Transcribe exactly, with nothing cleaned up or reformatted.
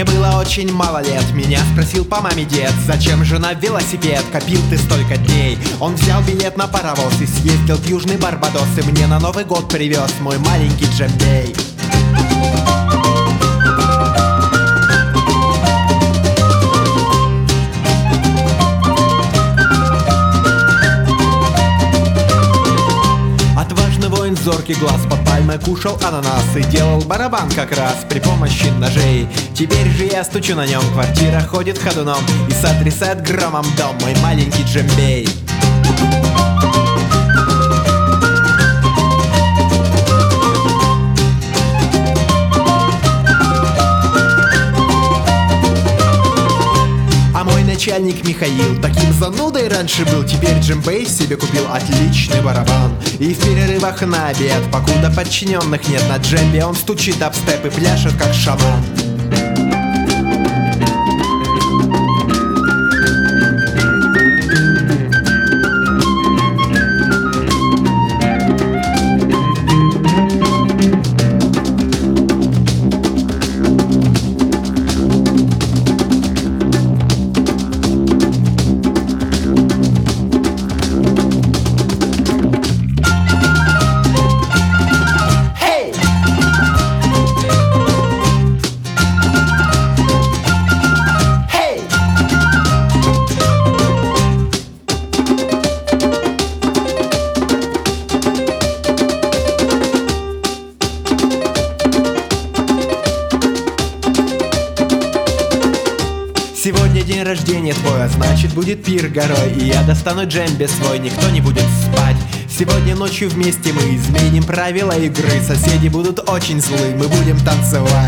Мне было очень мало лет, меня спросил по маме дед: зачем же на велосипед копил ты столько дней? Он взял билет на паровоз и съездил в Южный Барбадос, и мне на Новый год привез мой маленький джембей. Зоркий глаз под пальмой кушал ананас и делал барабан как раз при помощи ножей. Теперь же я стучу на нем, квартира ходит ходуном и сотрясает громом дом мой маленький джембей. Начальник Михаил таким занудой раньше был, теперь джембей себе купил отличный барабан. И в перерывах на обед, покуда подчиненных нет, на джембе он стучит об степ и пляшет как шаман. Сегодня день рождения твой, а значит будет пир горой, и я достану джембе свой, никто не будет спать. Сегодня ночью вместе мы изменим правила игры, соседи будут очень злы, мы будем танцевать.